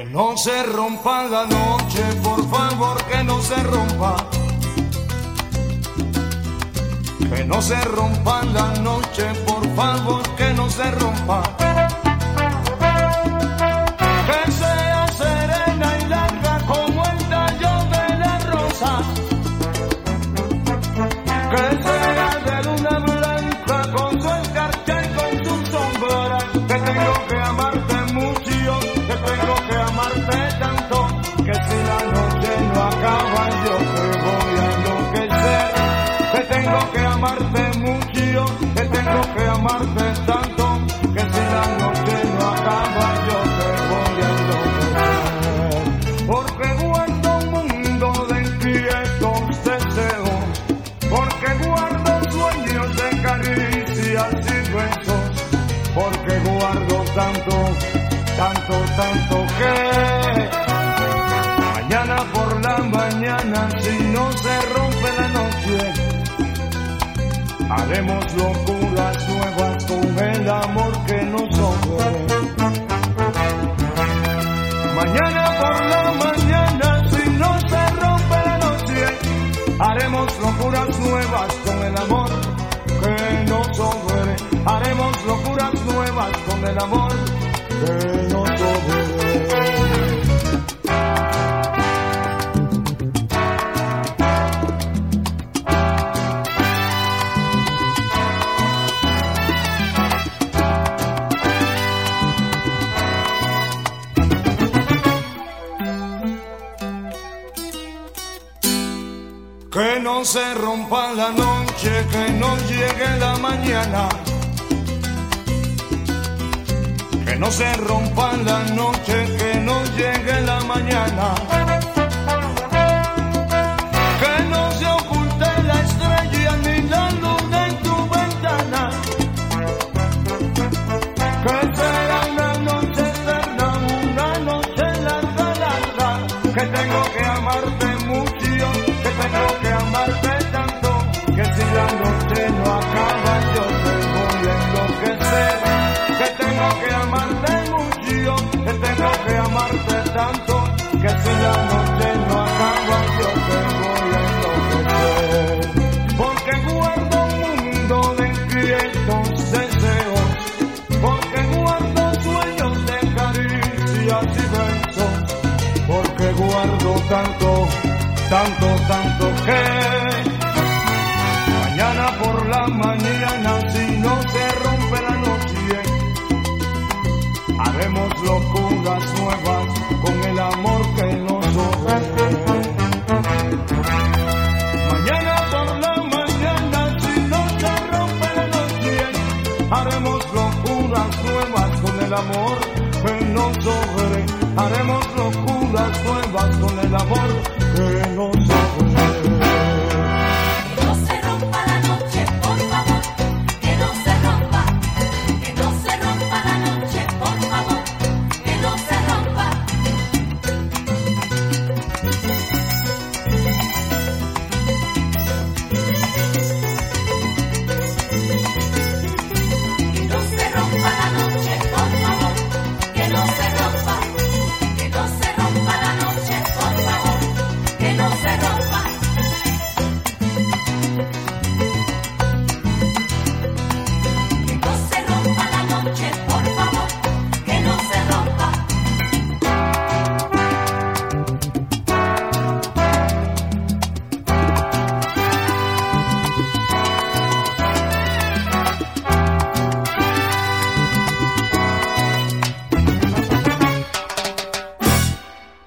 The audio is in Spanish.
no se rompa la noche, por favor, que no se rompa. Que no se rompa la noche, por favor, que no se rompa. Que sea serena y larga como el tallo de la rosa. Que sea de luna blanca con su escarcha y con su sombra. Que tengo que amarte mucho, que tengo que amarte tanto, que si la noche no acaba yo te voy a enloquecer. Que tengo que amarte mucho, que tengo que amarte tanto, que si la noche no acaba yo te voy a enloquecer. Porque guardo un mundo de inquietos deseos, porque guardo sueños de caricias y besos, porque guardo tanto, tanto, tanto que mañana por la mañana, si no se rompe la noche, haremos locuras nuevas con el amor que nos sobre. Mañana por la mañana, si no se rompe la noche, haremos locuras nuevas con el amor que nos sobre. Haremos locuras nuevas con el amor que nos sobre. Que no se rompa la noche, que no llegue la mañana. Que no se rompa la noche, que no llegue la mañana. Que no se oculte la estrella ni la luna en tu ventana. Que será una noche eterna, una noche larga, larga. Que tengo que amarte mucho, que tengo que amarte tanto, que si la noche no acaba yo te voy a enloquecer. Que tengo que amarte mucho, que tengo que amarte tanto, que si la noche no acaba yo te voy a enloquecer. Porque guardo un mundo de inquietos deseos, porque guardo sueños de caricias y besos, porque guardo tanto, tanto, tanto que mañana por la mañana, si no se rompe la noche, haremos locuras nuevas con el amor que nos sobre. Mañana por la mañana, si no se rompe la noche, haremos locuras nuevas con el amor que nos sobre. Haremos locuras nuevas con el amor que nos